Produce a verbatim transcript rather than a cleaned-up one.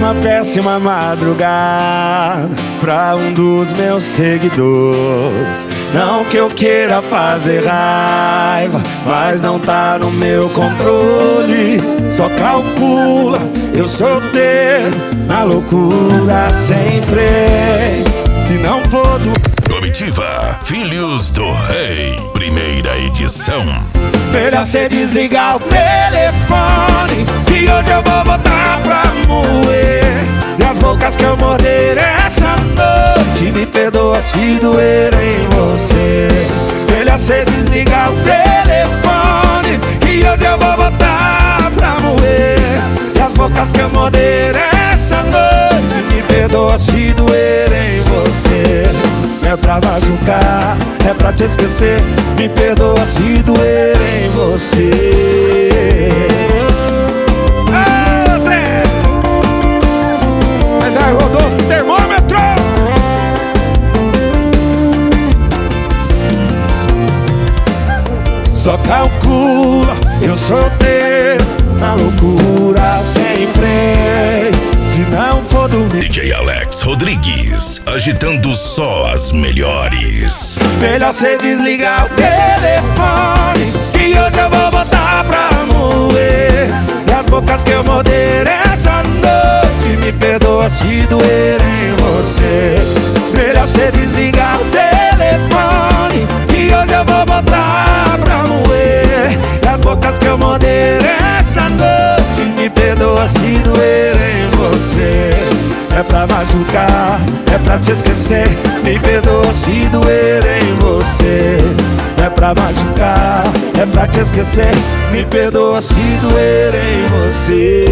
uma péssima madrugada pra um dos meus seguidores. Não que eu queira fazer raiva, mas não tá no meu controle. Só calcula, eu solteiro, na loucura sem freio. Se não for do Comitiva Filhos do Rei, primeira edição. melhor cê desligar o telefone, que hoje eu vou botar pra moer. E as bocas que eu morder essa noite, me perdoa se doer em você. Melhor cê desligar o telefone, que hoje eu vou botar pra moer. E as bocas que eu morder essa noite, me perdoa se doer em você. É pra machucar, é pra te esquecer, me perdoa se doer em você. André! Mas aí, Rodolfo, termômetro! Só calcula, eu solteiro, na loucura sem freio. Se não for dormir, D J Alex Rodrigues, agitando só as melhores. melhor cê desligar o telefone, que hoje eu vou botar pra moer. E as bocas que eu morder essa noite, me perdoa se doer em você. Melhor cê desligar o telefone, que hoje eu vou botar pra moer. E as bocas que eu morder essa noite, me perdoa se doer em você. É pra machucar, é pra te esquecer, me perdoa se doer em você. É pra machucar, é pra te esquecer, me perdoa se doer em você.